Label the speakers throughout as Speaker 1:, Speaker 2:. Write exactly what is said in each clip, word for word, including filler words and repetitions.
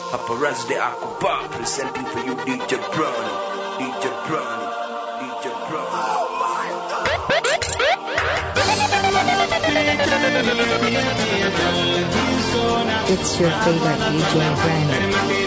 Speaker 1: Paparazzi the Akuba presenting for you D J Brownie, D J Brownie, D J Brownie. Oh my God.
Speaker 2: It's your favorite D J Brownie.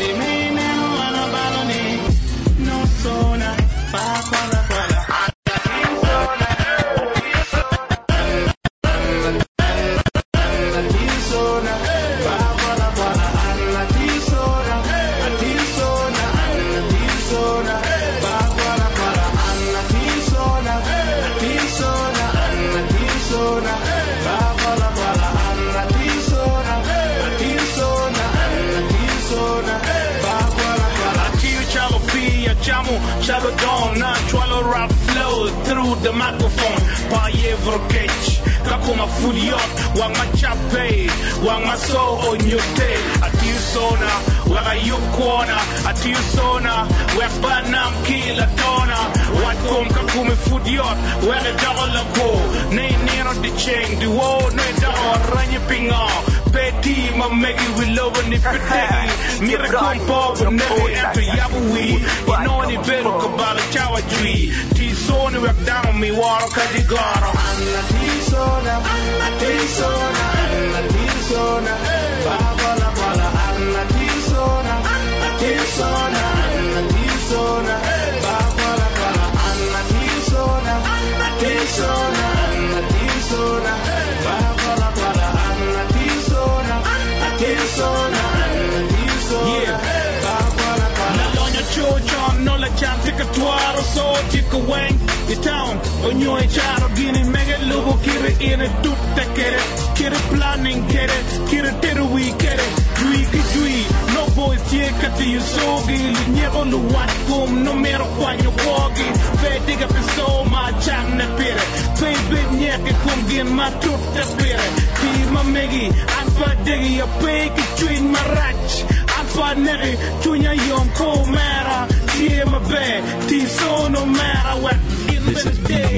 Speaker 3: Shallow dawn, not swallow rap flow through the microphone. Paye vrokech, kakuma fudiot, wang ma chape, wang ma so on your day. Atiu sona, wang you corner, atiu sona, wang banam kila dona. What come kakuma fudiot, wang a double go. Nay near on the chain, the wall, no double, run your pinga. Petty, my Maggie will love and if it's Miracle Bob, never enter Yabui. You know any better about a chow tree. T-Sona, work down on me, water, Kadigara. Anna T-Sona, Anna T-Sona, Anna T-Sona, Baba la Bala, Anna T-Sona, Anna T-Sona, Anna T-Sona, Baba la Bala, Anna T-Sona, Anna T-Sona, Anna T-Sona, Baba la Bala, Anna T-Sona, Anna T-Sona, Anna T-Sona. John, no la chance que tu aro so chico wang the town on your child guinea mega logo kire in a dude te kere kire planning kere kire teru we kere dui dui no boys tie kati you so gi nyego lu wat kum no mero kwanyo wogi fe diga peso ma cham ne pere fe bit nyeke kum gin ma tut te pere ti ma megi alfa digi a pe ki twin marach alfa negi tunya yom ko mera tie ma be ti so no matter what in the day.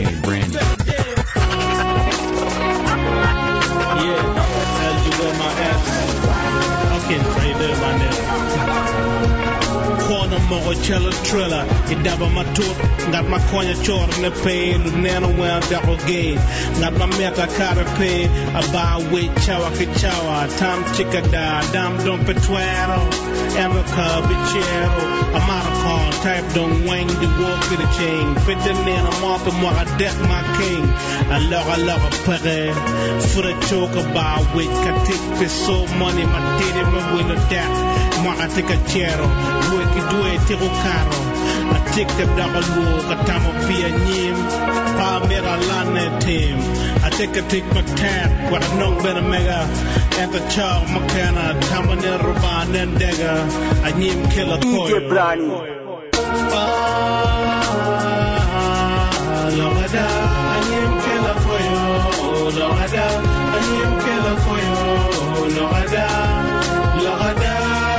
Speaker 3: Yeah, as you wear my ass, I can't trade them my name. Corner more cello trailer, it daba my tooth, got my coin chor in the pay, Nano well double gay, got my meta carape, a bar with chawa kichawa, tam chica da, dam don petuero, America bichero, a maracon type don't wang the walk with the chain, fit the name of Martha Mora deck my king, I love I love a pere, for a choke bar with katik peso money, my titty my window deck. I take a chair, do it, do it, take a car. I take the double walk, a time of beer, nim, Palmera Lana team. I take a take my tap, what a no better mega, at the child, Macana, Tamane Ruban and Dagger, I nim killer coil. D J Brownie. Lomada, I nim killer coil. Lomada, I nim killer coil. Lomada, Lomada.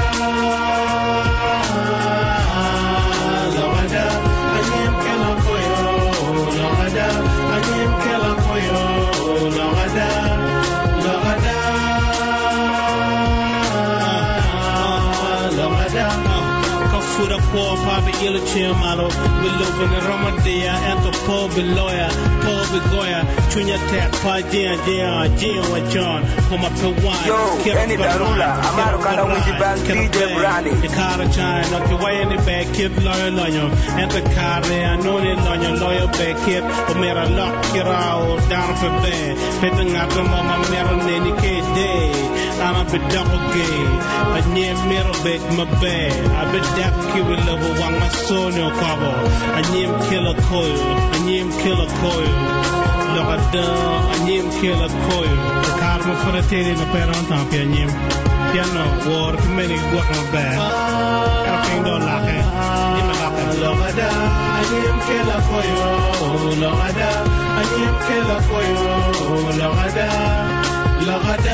Speaker 3: Fuda poor Papa Ilachim Malo, we live in the Ramadia, and the poor lawyer, poor Goya, Junior Tap, Padia, Jia, Jia, and John, come up to one.
Speaker 1: Yo, Kenny Darula, Amaro Kana with the band D J Brownie.
Speaker 3: The car of China, not the way in the back, kid lawyer, lawyer, and the car there, I know the lawyer, lawyer, back kid, or made a lock, Kirao, down for bed, petting up the mama, Maron, any kid day. I'm a bit double gay, I near middle bit, my bed, I bet that. Kiwi level one my soul no cover. I name killer coil, I name killer coil. Look at the I name killer coil. The car for the tail in the parent on your name. Piano, war, many work on bad. Everything don't like it. Look at the I name killer coil. Look at the I name killer coil. Look at the look at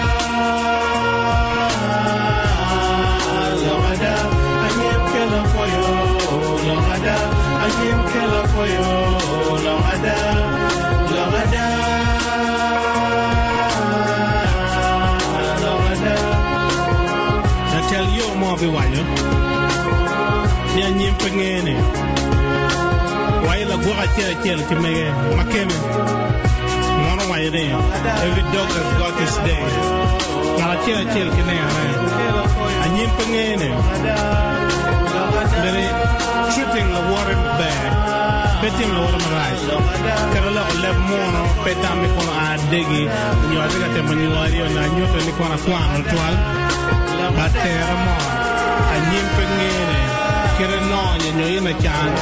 Speaker 3: the look at the killer for you, Lomada. I am killer for you, Lomada. Lomada. Lomada. El yo mo bi wanyo. Nya nyim pengene. Why la gwa chela chela ki mege makeme. Mono why there. Every dog has got his day. Kala chela chela ki ne ara. Anyim pengene. Dere shooting the water bag. Betting the water right. Kala le mono petam mi kono a degi. Nyo adiga te manyuari na nyoto ni kono kwano twal. Batera mo. Anyim pengene. Kere no nyo ina chan.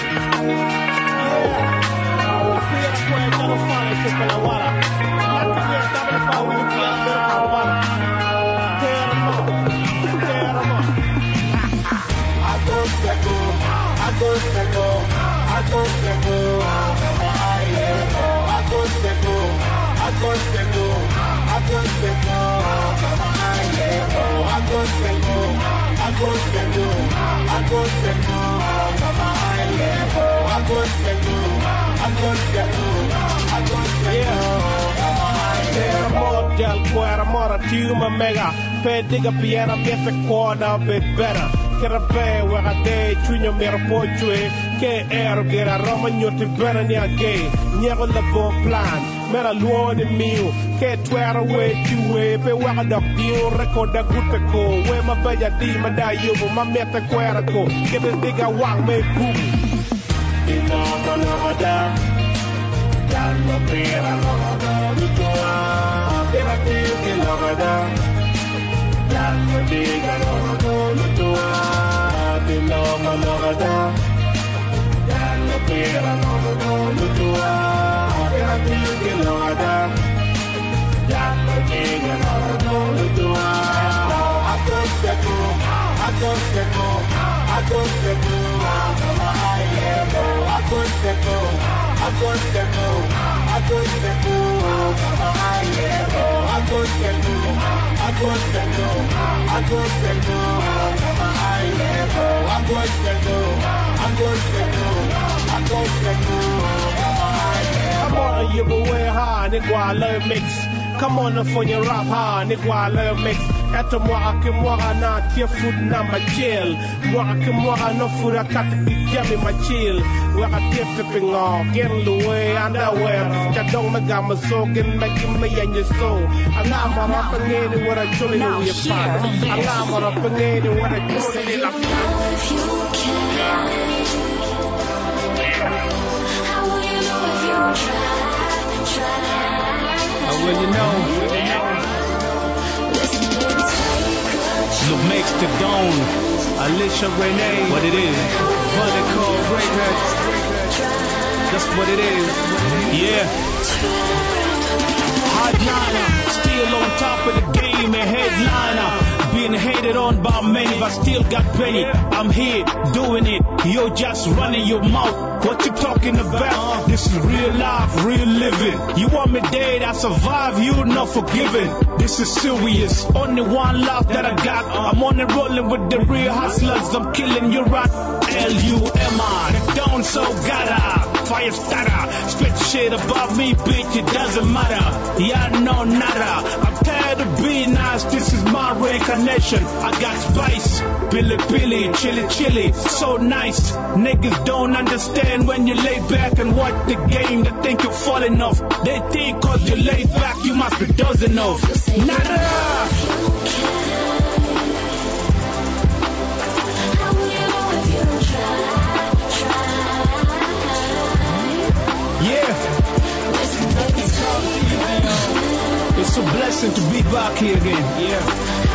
Speaker 3: Mega, pay digga piano, get the corner a bit better. Get a pay where a day, Junior Mera Pochue, K Air, get a Roman, you're to burn near gay, never the bomb plan, Mera Luon in Mew, K twelve away, two way, pay where the deal, record the good to go, where my baya demon die, you, my meta querico, get a digga wang, make boom. In all the Lord, Dan the Pera, Pera, Pera, Dan the Pera, Lutua, Pinoma Logada, Dan the Pera, Lutua, Pera, Logada, Dan the Pera, Lutua, Akoseku, Akoseku, Akoseku, Akoseku, Akoseku, Akoseku, Akoseku, Akoseku, Akoseku, Akoseku, Akoseku, Come on, you go way high, nigga, love mix. Come on, for your rap high, nigga, love mix. Eto mwaka ke mwaka na tia food na machil. Mwaka ke mwaka no food a kata ki jami machil. Waka tia flipping off, getting the way underwear. Jadong magama so, getting like you may and your soul. Alama rapangeni what I truly know your father. Alama rapangeni what I truly know your How will you know? Look, makes the dawn. Alicia Renee, what it is. Vertical Records. That's what it is. Yeah. Hardliner, still on top of the game and headliner. Being hated on by many, but still got plenty. I'm here doing it. You're just running your mouth. What you talking about? This is real life, real living. You want me dead, I survive, you not forgiven. This is serious. Only one love that I got. I'm on the rolling with the real hustlers. I'm killing your rat. L U M I. Don't so gotta. Fire starter. Spit shit about me, bitch. It doesn't matter. Yeah, no nada. I'm tired of being nice. This is my reincarnation. I got spice. Billy Billy, chili chili. So nice. Niggas don't understand when you lay back and watch the game. They think you're falling off. They think cause you lay back, you must be dozing off. Nada. It's a blessing to be back here again. Yeah.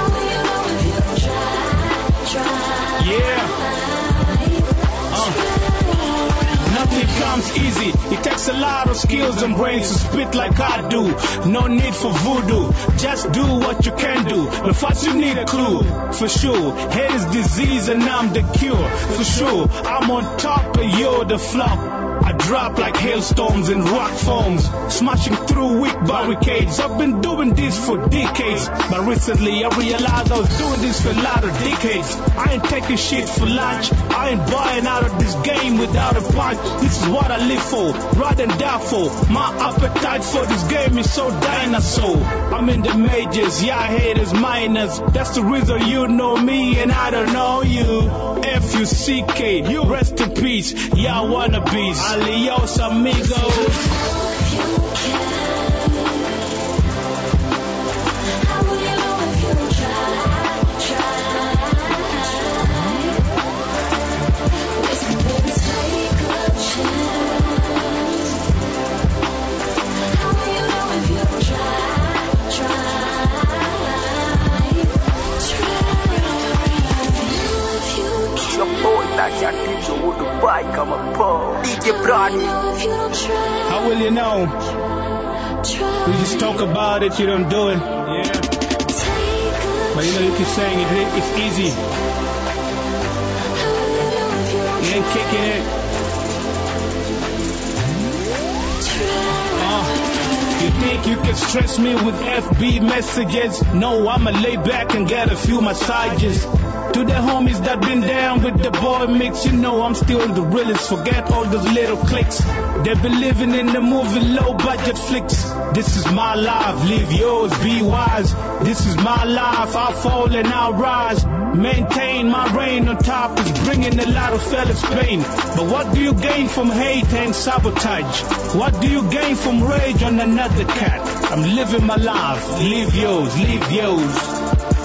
Speaker 3: Yeah. Uh. Nothing comes easy. It takes a lot of skills and brains to spit like I do. No need for voodoo. Just do what you can do. But first you need a clue. For sure. Hate is disease and I'm the cure. For sure. I'm on top and you're the flop. I drop like hailstorms and rock forms, smashing through weak barricades. I've been doing this for decades, but recently I realized I was doing this for a lot of decades. I ain't taking shit for lunch, I ain't buying out of this game without a punch. This is what I live for, rather than die for. My appetite for this game is so dinosaur. I'm in the majors, yeah, haters minors. That's the reason you know me and I don't know you. F U C K, you rest in peace, yeah, wannabes. Adios, amigos.
Speaker 1: D J Brownie.
Speaker 3: How will you know? We just talk about it, you don't do it. Yeah. But you know, you keep saying it, it's easy. You ain't kicking it. Uh, you think you can stress me with F B messages? No, I'ma lay back and get a few massages. To the homies that been down with the boy mix, you know I'm still the realest. Forget all those little clicks. They been living in the movie low budget flicks. This is my life, live yours, be wise. This is my life, I'll fall and I'll rise. Maintain my reign on top is bringing a lot of fellas pain. But what do you gain from hate and sabotage? What do you gain from rage on another cat? I'm living my life, live yours, live yours.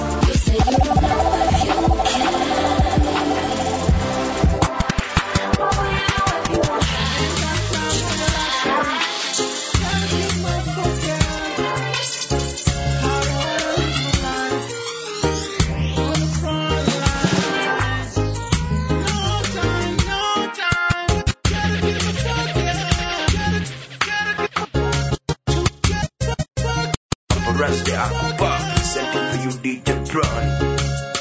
Speaker 1: Rasta Akbar, presenting for you D J Brown.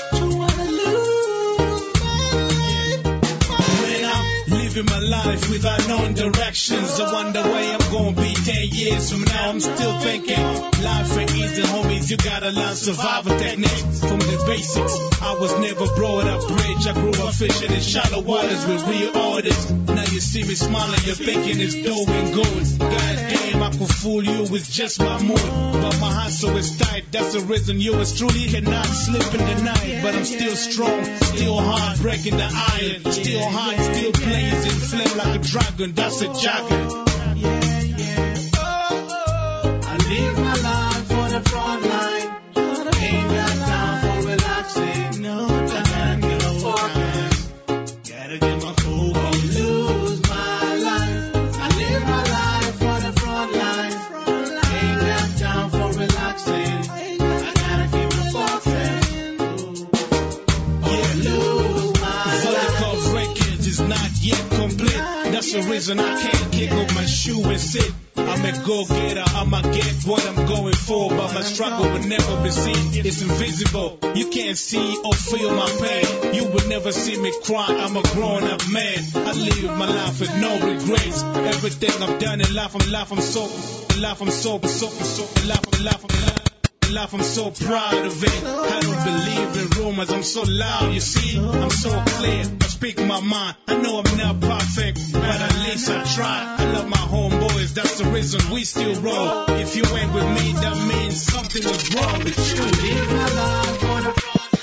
Speaker 3: Living my life without known directions. I wonder where I'm gonna be ten years from now. I'm still thinking life ain't easy, homies. You gotta learn survival techniques from the basics. I was never brought up rich. I grew up fishing in shallow waters with real artists. Now you see me smiling, you're thinking it's dough and gold. Goddamn, I could fool you with just my mood, but my hustle is tight. That's the reason you is truly cannot slip in the night. But I'm still strong, still hard, breaking the iron, still hot, still blazing, flame like a dragon. That's a jargon. Yeah, yeah. Oh, oh. I live my life for the front line. Ain't got time for relaxing. No time, no time. Gotta get my focus. Lose my life. I live my life for the front line. Ain't got time for relaxing. I gotta keep my focus. Yeah, lose my life. Vertical breakage is not yet complete. That's the reason I can't kick off my shoe and sit. I'm a go-getter, I'ma get what I'm going for, but my struggle will never be seen. It's invisible, you can't see or feel my pain. You will never see me cry, I'm a grown-up man. I live my life with no regrets. Everything I've done in life, I'm life, I'm so, in life, I'm so, so, so, in life, in life, in life. Life, I'm so proud of it. I don't believe in rumors, I'm so loud, you see. I'm so clear, I speak my mind. I know I'm not perfect, but at least I try. I love my homeboys, that's the reason we still roll. If you ain't with me, that means something was wrong with you. Live my life for the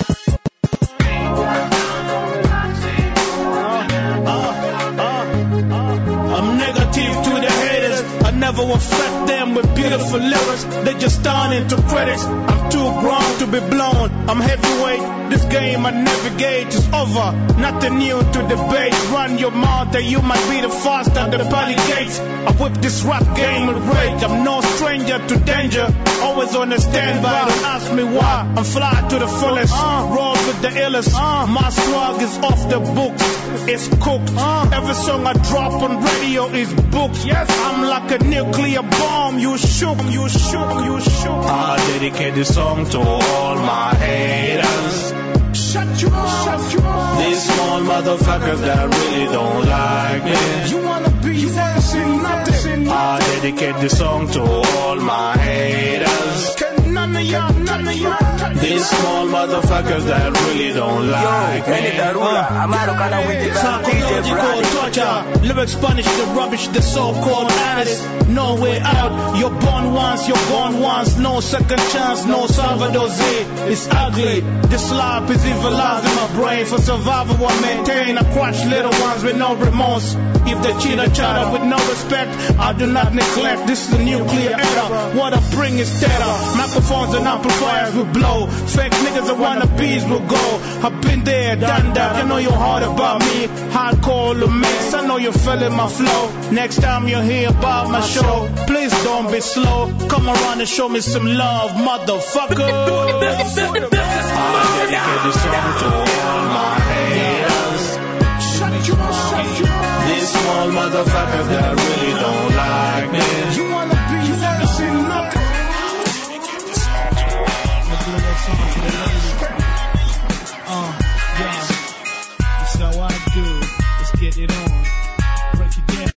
Speaker 3: I'm negative to the haters. I never affect them with beautiful lyrics. They just turn into critics. I'm too grown to be blown. I'm heavyweight. This game I navigate is over. Nothing new to debate. Run your mouth and you might be the first at the pearly gates. I whip this rap game with rage. I'm no stranger to danger. Always on the standby. Don't ask me why. I'm fly to the fullest. Roll with the illest. My swag is off the books. It's cooked. Every song I drop on radio is booked. Yes, I'm like a nuclear bomb. You shook, you shook, you shook. I dedicate this song to all my haters. Shut you up, shut you up. These small motherfuckers that really don't like me. You wanna be, you wanna see nothing. I dedicate this song to all my haters. Can none of y'all, none of y'all touch these small motherfuckers that really don't like me. Psychological torture, lyrics punish the rubbish, the so-called artists. No way out, you're born once, you're gone once. No second chance, no Salvador Z. It's ugly, this life is evilizing my brain. For survival I maintain, I crush little ones with no remorse. If they cheat each other with no respect, I do not neglect. This is the nuclear era, what I bring is terror. Microphones and amplifiers will blow. Fake niggas and wannabes will go. I've been there, done that, you know you're hard about me. Hardcore the mix, I know you're feeling my flow. Next time you hear about my show, please don't be slow. Come around and show me some love, motherfucker. I dedicate this song to all my haters. These small motherfuckers that really don't like me. You wanna be, you wanna see nothing. Uh, yeah. That's how I do. Let's get it on. Break it down.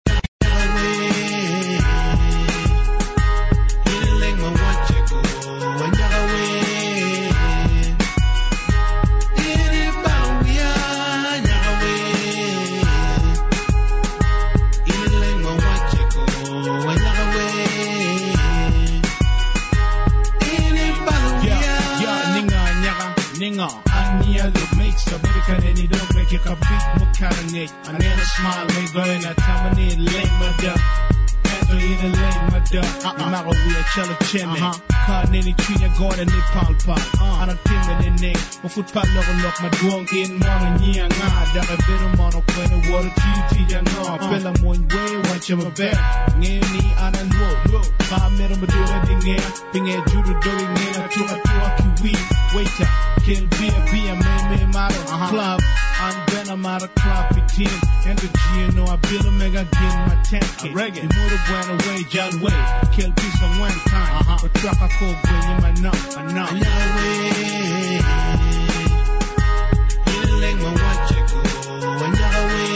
Speaker 3: Anya the makes American and you don't make it a big mechanic. And then a smile may go in a time and lame mother. Enter in a lame mother. I'm out of a cello chimney. Can't any tree a god and a palpa. And a team in the neck. A footpath level lock my dwong in one and ye and I. That a bit of mono when the water T T and no. Bella one way, watch him a bear. Near me and a low. Five minutes of doing it. Being a judo doing it. A two a two a kiwi. Waiter. Kill be a be a man, man, matter club. And then I'm out of club fifteen. And the G, you know, I build a mega game, my tank. Reggae. You move the went away, John Way. Kill peace from one time. Uh-huh. But truck I call when you my nut, my nut. Healing my watch it go. When you're away.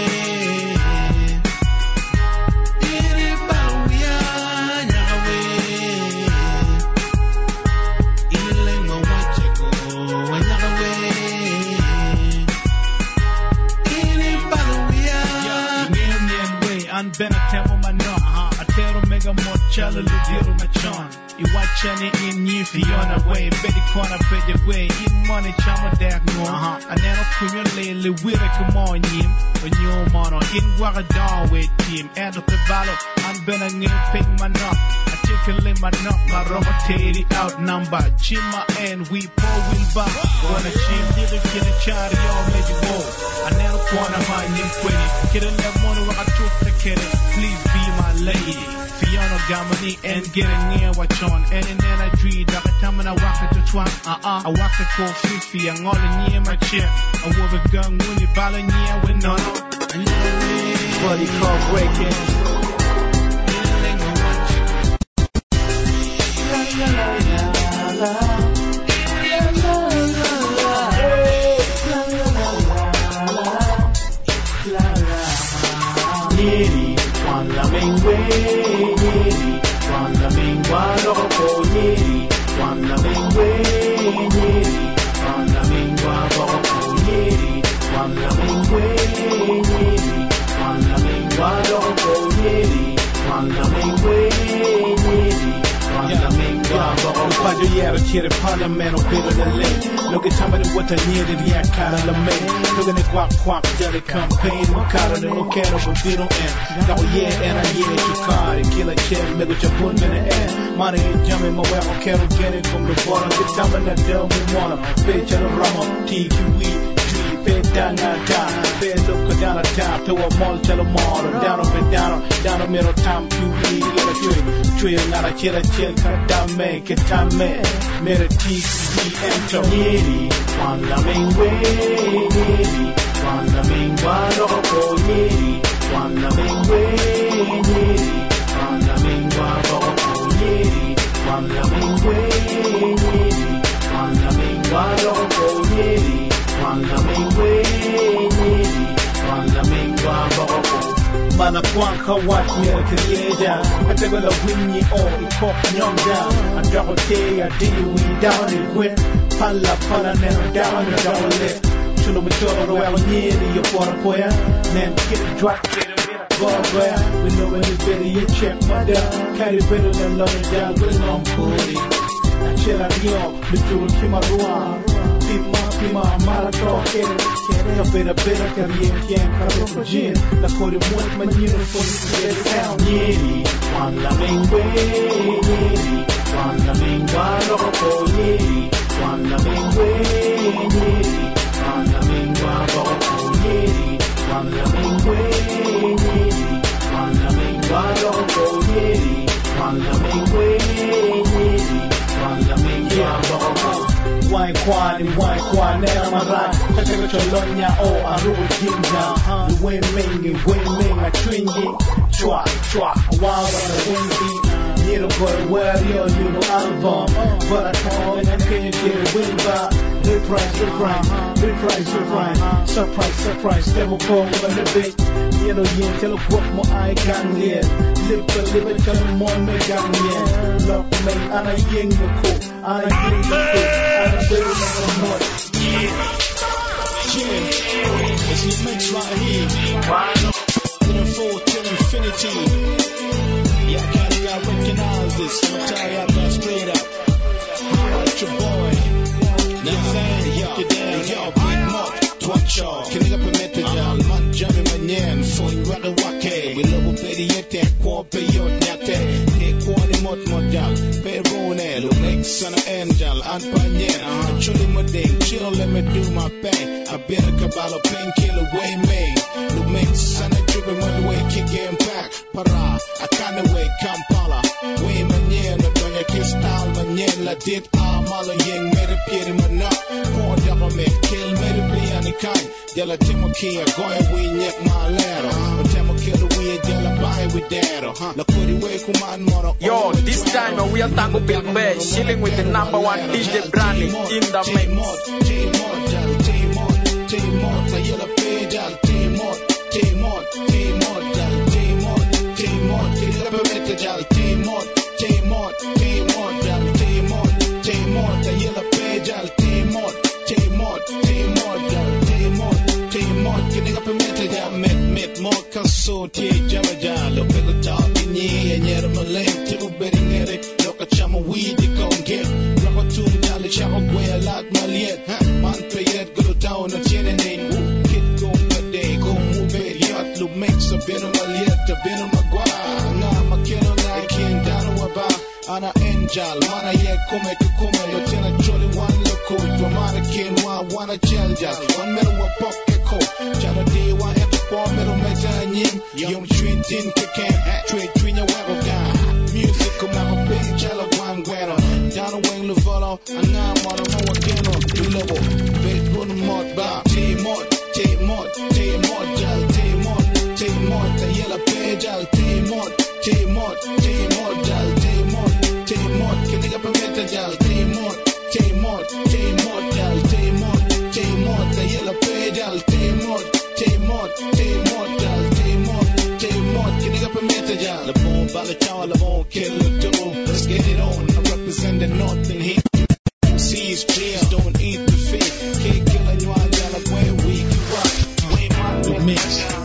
Speaker 3: And Ben a temple my no, I tell them mega more challenge the deal my chon. You watch any in you Fiona way, Betty corner Betty way, in money chama deck no, and then of cumulatively with a come on him, when you mono in Guaradon with team, and of the ballot, and Ben a new ping my knock. I tickle in my knock, my robotated out number, Chima and we pour will back. Wanna chim did it, get a child, y'all made you go. I never wanna mind him quitting, get a little money when I took the kid, please be my lady. Fiona Gamani and getting near watch on. And in then I dream that I time when I walk into twang. Uh uh, I walk the cold fifty and all in near my chair. I wore a gun when you ball in near with none. Body call breaking. Neri, Juan la Mengwe, Neri, Juan la Mengwa, Loco, Neri, Juan la Mengwe, Neri, Juan la Mengwa, Loco, Neri, Juan la Mengwe, Neri, Juan la Mengwa, Loco, Neri, Juan la Mengwe, Neri, Juan la Mengwa, Loco. Quando ieri c'era il Parlamento per la legge, non che siamo di vuota niente di a cara la me, non che ne qua qua già le campaign, non cara ne non quero per dire un no yeah and I yeah you card kill a chair me with your put in the air money jamming my way I quero get it from the bottom the time and that devil we wanna bitch and rama T Q E down down down look down a top to a mall tell a mall down up and down down a middle time Q E get a tree tree not a chill a chill cut down man get time man made a T Q E enter Neri Juan la Mengwe Neri Juan la Mengwa Loco Neri Juan la Mengwe Neri Juan la Mengwa Loco Neri Juan la Mengwe Neri Juan la Mengwa Loco Neri Juan la Mengwe Neri Juan la Mengwa Loco
Speaker 4: mana kwang khawat mi kreja atagala winni o ikok nyonga andago te ya di we down it when palla palla never down the dollar chulo mchoro wa nyeri yo por poya nem get drop go go we know when it's better you check my down carry better than love down we know puri achela dio mchoro kimarua pima pima mara toke ya better better career quien cabe fugir la corre muito manino for the town nyeri wala mengwe nyeri wala mengwa ropo nyeri wala mengwe nyeri wala mengwa ropo nyeri wala mengwe nyeri wala mengwa ropo nyeri wala mengwe nyeri wala mengwa ropo wine quan and wine quan now my right take a cholonya oh I roll ginger the way ming and way ming I train you chwa chwa wow the windy little boy where you you know album but I call and I can't get a win back surprise surprise surprise surprise surprise surprise devil call on the big you know you tell a book my eye gang here live to live it tell more me gang here love me and I ying the cool and I ying the cool and I feel like I'm not yeah it's your mix right here in a full till infinity yeah I kinda got recognize this I'm tell you I'm straight up it's your boy nothing yo yo big mock watch y'all can you permit the y'all man jamming my nyan for you rather wake we love baby yet kwa pe yo nyate e kwa ni mot modal pe rone lo make son of angel and panyen actually my day chill let me do my thing I better kabalo painkiller way me lo make son of driven my way kick game back para I can't wait Kampala way manyen no donya style manyen la dit amala yeng mere piede mana ko daba me kill mere piani kai della temo kia goya we nyek malero temo kill we della buy with dero la kodi we kuman moro
Speaker 5: yo this time we are tango big bash chilling with the number one D J Brani in the mix
Speaker 4: T-Mod T-Mod T-Mod la yella pedal T-Mod T-Mod T-Mod T-Mod T-Mod T-Mod T-Mod T-Mod T-Mod T-Mod T-Mod la yella pedal T-Mod T-Mod T-Mod T-Mod T-Mod T-Mod permitted ya met met more kaso tie jama jalo pelo talk ni enyere malay tibu beri nere loka chama weed di gon get rapa tu dale chama gwe lat maliet man payet go down na chene ne kid go pade go move yat lu makes a bit of maliet a bit of magwa na makeno na kin dano waba ana angel mana ye come come yo tena chole one loco to mana kin wa wanna chelja one metal wa pocket ko jana day wa at the four metal metanyin yom twin tin can trade twin ya wa ga music come out big chala one guero down wing luvolo ana mara mo wakeno dulobo base run mod ba T-Mod T-Mod T-Mod jal T-Mod T-Mod the yellow pejal T-Mod T-Mod T-Mod jal T-Mod T-Mod can you permit jal T-Mod T-Mod T-Mod jal T-Mod T-Mod the yellow pejal T-Mod T-Mod T-Mod jal T-Mod T-Mod can you permit jal the bomb ball the bomb kill the door let's get it on I represent the north and here see is clear don't eat the fish can't kill anyone jal where we rock way my mix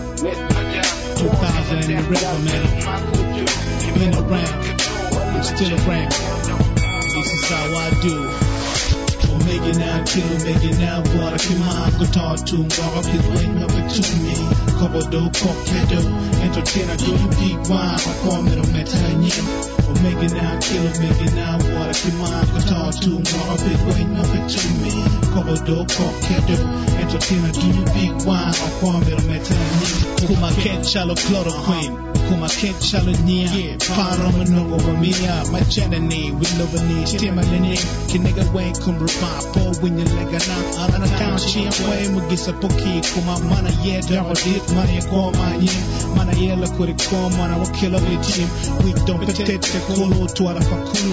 Speaker 4: two thousand in the river man been around I'm still around this is how I do Omega now, kill Omega now, water come on, go talk to him, walk up his way, number two me, cover do, cock head entertainer, do you big wine, I call me the metal, Omega now, kill Omega now, water come on, go talk to him, walk up his way, number two me, cover do, cock head entertainer, do you big wine, I call me the metal, Kuma can't shallow chloroquine, Kuma can't shallow near, Parama no over me, my chenany, we love a knee, Timberlane, can nigga wait, come papo when you leg na ana count chi way mo gisa poki kuma mana ye dawo dit mana ye ko mani mana ye la kuri ko mana wakilo we team we don't protect the kolo to ara fakulu and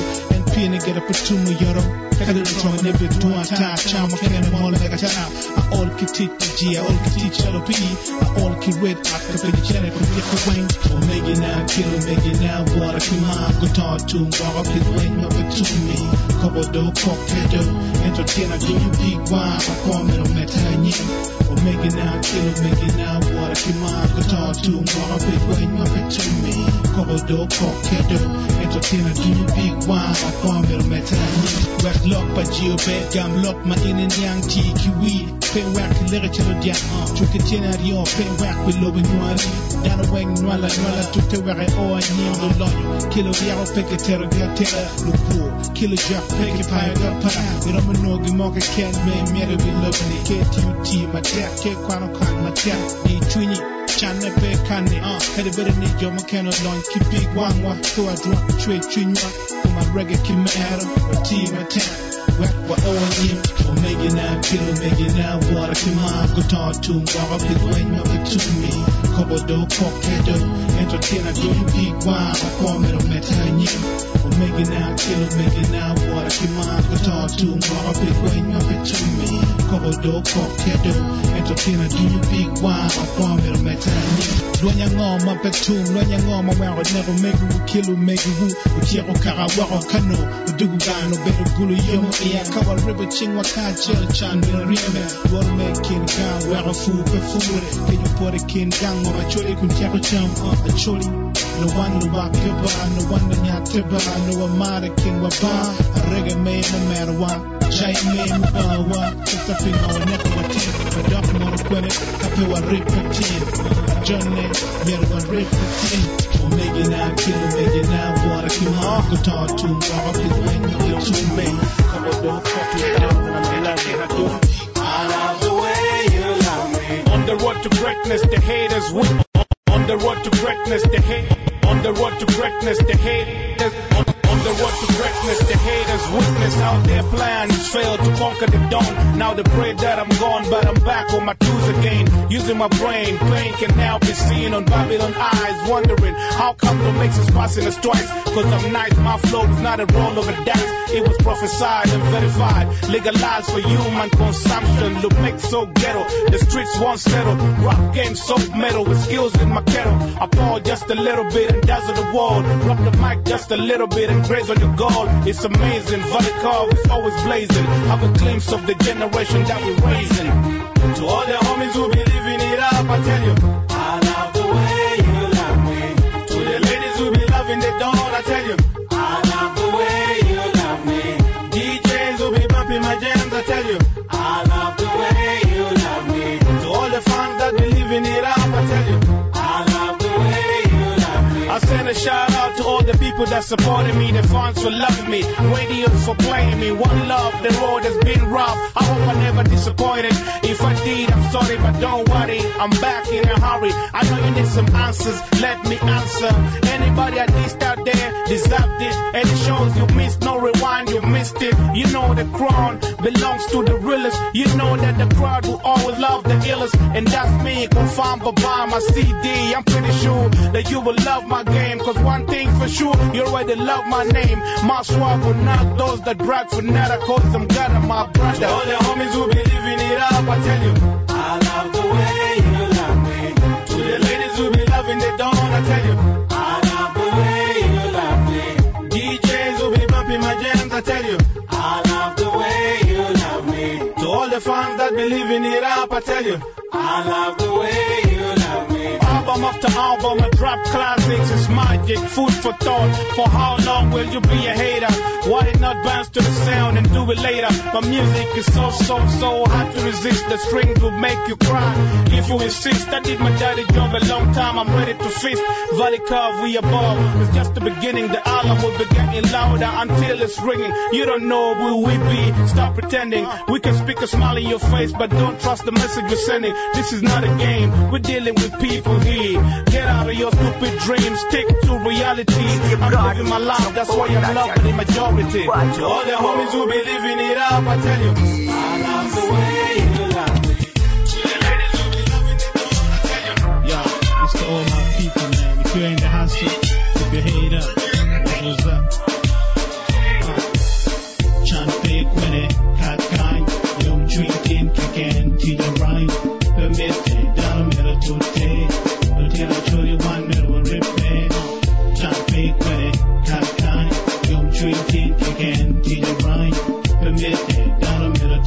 Speaker 4: pin and get up to me, yoro. Kada the tongue never do on time, charm, can and all like a channel. I all can teach the G, I all can teach L P. I all can read after the channel from different wings. Oh, make it now, kill it, make it now, water, come on, go talk to him, walk up his way, never to me. Couple do, cock, do, entertain, I do you big wine, I call me no matter. Oh, make it now, kill it, make it now, water, come on, go talk to him, walk up his way, never to me. Couple do, cock, do, entertain, I do you big wine, I call me no matter. West lock, but Geo bed, gum lock, my in and young tea, kiwi, pay whack, literature, yeah, to continue your pay whack with love and noise. Down a wing, Nwala, Nwala, to te where I owe and near the lawyer. Kill a yellow pick a terror, get terror, the poor. Kill a jack, pick a pie, got pie. You don't know, you mock a cat, man, me, we love the K T U T, my tap, K Quano Khan, my tap, the twinny, Chana Pe Kane, uh, had a better need your mechanic long, keep big one, one, so I drop a trade, twin, for my reggae, Kimara, or tea, my tap. Whack what all in, or make it now, kill it, make it now, water, come on, go talk to him, walk up his way, never to me. Couple do, cock, do, entertain, I do you big wine, I call me no matter you. Or make it now, kill it, make it now, water, come on, go talk to him, walk up his way, never to me. Couple do, cock, do, entertain, I do you big wine, I call me no matter you. When you're on my petum, when you're on my well, never make you kill you, make you who, or Kiro Karawaro Kano, or Dugano, better Gulu Yomo. Yeah, cover river chingwa can't chill, chan, will remember. What make kin gang, where a fool, a fool. Can you put a kin gang or a choli kun tell chum, a choli? No one no walk giver, no one in your tibber, no amada kin waba, a reggae man no matter what. Jai man, Mubawa, just a thing on never what team, a dog more credit, happy what rip the team. Johnny, you're one rip the team. Oh, make it now, kill it, make it now, water, come on, go talk to him, walk up his way, no to me.
Speaker 3: I love the way you love me. On the road to greatness, the haters win. On the road to greatness, the hate. On the road to greatness, the haters. On, on the road to greatness, the haters witness how their plans fail to conquer the dawn. Now they pray that I'm gone, but I'm back on my toes again. Using my brain, pain can now be seen on Babylon eyes. Wondering how come the makes us passing us twice. Cause I'm nice, my flow is not a roll of a dice. It was prophesied and verified, legalized for human consumption. Look, make so ghetto, the streets won't settle. Rock game so metal with skills in my kettle. I pour just a little bit and dazzle the world. Drop the mic just a little bit and graze on your gold. It's amazing, Valikov is always blazing. Have a glimpse of the generation that we're raising. To all the homies who be living it up, I tell you, I love the way you love me. To the ladies who be loving the dawn, I tell you, I love the way you love me. D Js who be bumping my jams, I tell you, I love the way you love me. To all the fans that be living it up, I tell you, I love the way you love me. I send a shout out to all the people that supported me, the fans for loving me, radios for playing me. One love, the road has been rough. I hope I never disappointed. If I did, I'm sorry, but don't worry, I'm back in a hurry. I know you need some answers, let me answer. Anybody at least out there deserved it, and it shows you missed, no rewind, you missed it. You know the crown belongs to the realest. You know that the crowd will always love the illest, and that's me, confirmed by my C D. I'm pretty sure that you will love my game, cause one thing for sure, you already love my name. My swag will knock those that drag for nada, cause I'm God, my brother. All the homies who be living it up, I tell you, I love the way you love me. To the ladies who be loving the dawn, I tell you, I love the way you love me. D Js who be bumping my jams, I tell you, I love the way you love me. To all the fans that be living it up, I tell you, I love the way you love me. Album after album, I drop classics, it's magic, food for thought. For how long will you be a hater? Why not bounce to the sound and do it later? My music is so, so, so hard to resist. The strings will make you cry if you insist. I did my daddy job a long time, I'm ready to fist. Valikov, we above. It's just the beginning, the album will be getting louder until it's ringing. You don't know who we be, stop pretending. We can speak a smile in your face, but don't trust the message we're sending. This is not a game, we're dealing with people here. Get out of your stupid dreams, stick to reality. I'm living my life, that's why I'm loving the majority. To all the homies who be living it up, I tell you, I love the way you love me. To the ladies who be loving it up, I tell you.
Speaker 4: Yo, it's to all my people, man. If you ain't the hustle, keep your head up. What's up? Uh.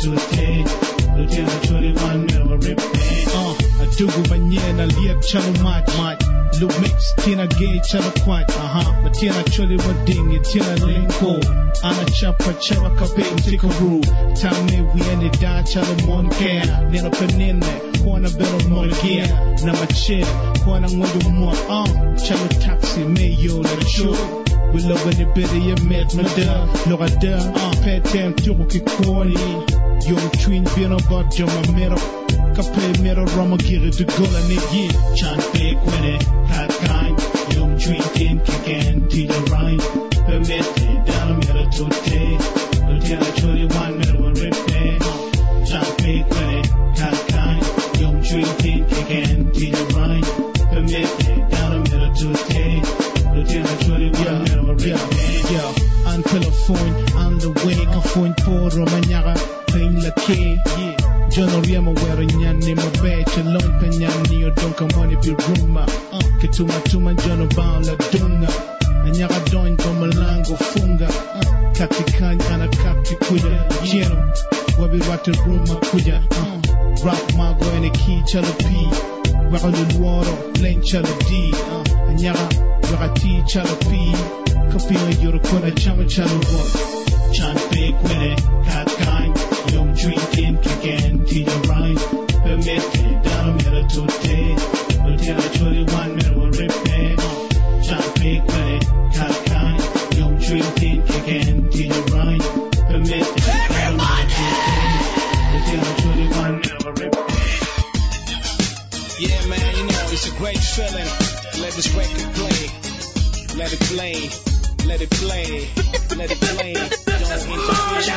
Speaker 4: today. Lieutenant twenty-one, middle rip uh, I do go banyana liep chalo mat mat. Look mix tina gay chalo quite uh-huh. But tina choli wading it tina linko. Ana chapa chapa kape tika rule. Tell me we ended down chalo mon care. Nina penine, corner better more gear. Nama chill, corner ngodo more uh. Chalo taxi me yo let it show. We love when the better you met me there. Look at there, uh, pay time to go corny. Young twin being about Jama Mero. Kape Mero Rama Giri to go and again. Chan Pay Quene, Cat Kind. Young twin team kicking to the right. Permit down a Mero to take. Lieutenant twenty-one Mero and Rip Pay. Chan Pay Quene, Cat Kind. Young twin team kicking to the right. Permit down a Mero to take. Lieutenant twenty-one Mero and Rip Pay. On telephone, on the way, a phone for Romagnaga. Pain la K, yeah. John Oriama where nyan ni mabe chalon kanyan ni odonka money bi ruma. Uh, kituma tuma John Obama la dunga. Anyaga don komalango funga. Uh, katikan ana kapti kuja. Jeno, wabi watu ruma kuja. Uh, rap mago ene ki chalo P. Wakalu luoro, plain chalo D. Uh, anyaga wakati chalo P. Kapi wa yoro kona chama chalo one. Chan Pay Quene, Cat Kind. Young drinking, kicking to your right. Permit down a middle to take. Lieutenant twenty-one, middle rip pay. Chan Pay Quene, Cat Kind. Young drinking, kicking to your right. Permit down a middle to take. Lieutenant twenty-one, middle rip pay.
Speaker 6: Yeah, man, you know, it's a great feeling. Let this record play. Let it play. Let it play. Let it play. Don't interfere.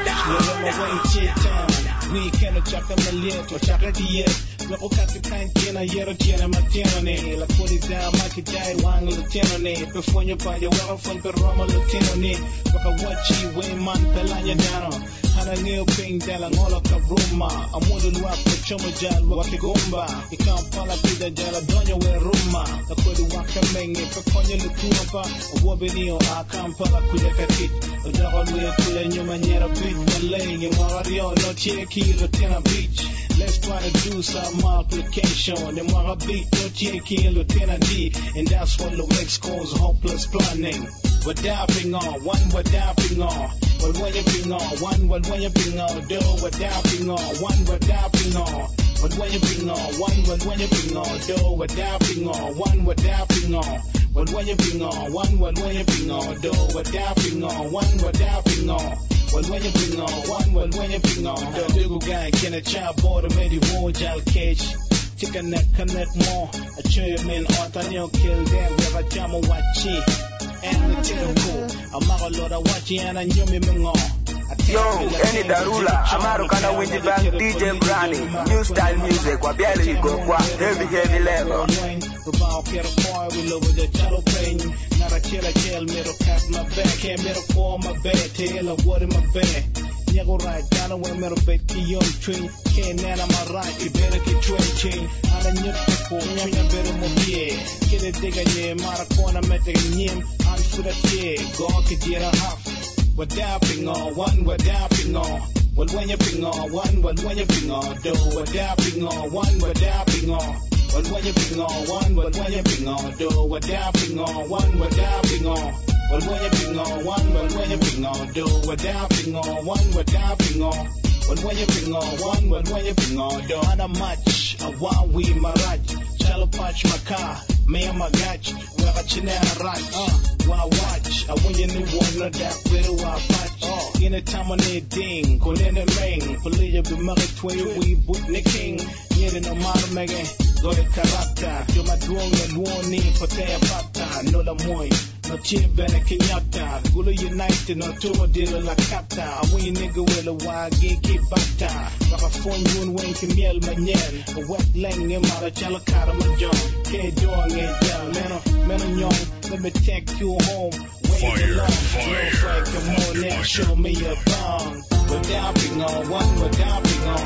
Speaker 6: We cannot chop them a little, chop it yet. We all got the kind of a year of Jenna Maternity. La put it down, make it die, one lieutenant. Before you buy your well from the Roma lieutenant. But I watch you way man, Pelania Dano. And a new ping down on all of the room. I'm wondering what the Chomajal, Wakigomba. You can't follow to the Jala Donya where Ruma. The Kudu Wakaming, if a Konya Lukumba, a Wabinio, I can't follow Kudakati. The Dog will put a new manera big laying in Mario, not Cherokee, Lieutenant Beach. Let's try to do some multiplication. The Mara beat, no Cherokee, Lieutenant D. And that's what the Mex calls hopeless planning. We're dapping on, one we're dapping on. What when you ping on, one what when you ping on, do we're dapping on, one we're dapping on. What when you ping on, one what when you ping on, do we're dapping on, one we're dapping on. What when you ping on, one what when you ping on, do we're dapping on, one we're dapping on. What when you ping on, one what when you ping on, the big guy can a child board of many war jail cage. Chicken neck connect more. A chairman or Daniel kill them with a jam of watching. And the terrible. I'm a lot of watching and I knew me more.
Speaker 1: Yo, any Darula, Amaru Kana Windy Band, D J Brani, new style music, Wabiali go, heavy, heavy level.
Speaker 6: About Pierre Foy, we love the Jello Pain. Not a killer, kill me to cut my back, can't me to form my bed, tail of what in my bed. Yago right down away, metal bed, key on train. Can't nana my right, you better get train chain. I don't need to pull, you better move here. Get a digger, yeah, Maracona, met the name. I'm for the kid, go to get a half. We're dapping on, one we're dapping on. Well, when you ping on, one, well, when you ping on, do we're dapping on, one we're dapping on. Well, when you ping on, one, well, when you ping on, do we're dapping on, one we're dapping on. Well, when you ping on, one, well, when you ping on, do we're dapping on, one we're dapping on. Well, when you ping on, one, well, when you ping on, do on a match, a one we maraj, shallow patch my car, me and my gach, we're a chinera right, uh, why watch, I want you to want that little I patch, oh, in a time on a ding, call in a ring, believe you be married to you, we boot the king, yet in a matter, Megan, go to character, you're my drone and warning for Taya Pata, no the moy. No chip and a Kenyatta, Gulu United, no tour deal like Kata. We nigga will a wild geeky bata. Rock a phone you and wink and yell manyan. A wet lang in my chalakara majon. K dog it down, man, man, young. Let me take you home. Fire, fire. Come on now, show me your bong. We're dapping on, one we're dapping on.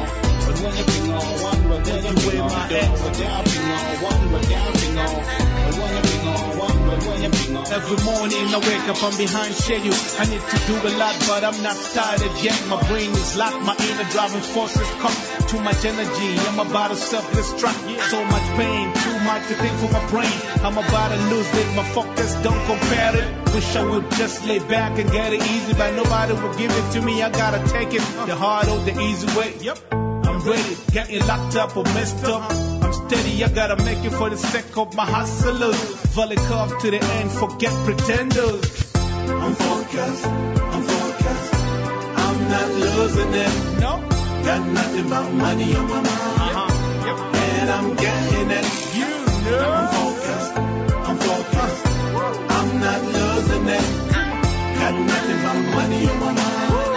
Speaker 6: But when you ping on one, but when you ping on two, but down ping on one, but down ping on. But when you ping on one, but when you ping on. Every morning I wake up, I'm behind schedule. I need to do a lot, but I'm not started yet. My brain is locked, my inner driving forces come. Too much energy, I'm about to self-destruct. So much pain, too much to think for my brain. I'm about to lose it, my focus don't compare it. Wish I would just lay back and get it easy, but nobody will give it to me. I gotta take it the hard or the easy way. Yep, I'm ready, getting locked up or messed up. I'm steady, I gotta make it for the sake of my hustlers. Volley up to the end, forget pretenders. I'm focused, I'm focused. I'm not losing it. No, got nothing but money on my mind. Uh-huh. Yep. And I'm getting it. You know, I'm focused, I'm focused. I'm not losing it. Got nothing but money on my mind.